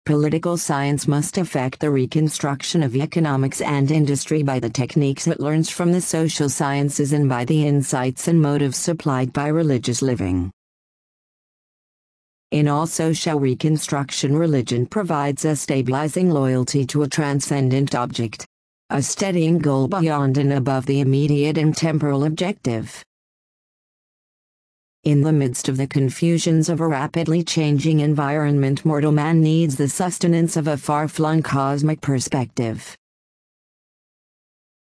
Political science must affect the reconstruction of economics and industry by the techniques it learns from the social sciences and by the insights and motives supplied by religious living. In all social reconstruction, religion provides a stabilizing loyalty to a transcendent object, a steadying goal beyond and above the immediate and temporal objective. In the midst of the confusions of a rapidly changing environment, mortal man needs the sustenance of a far-flung cosmic perspective.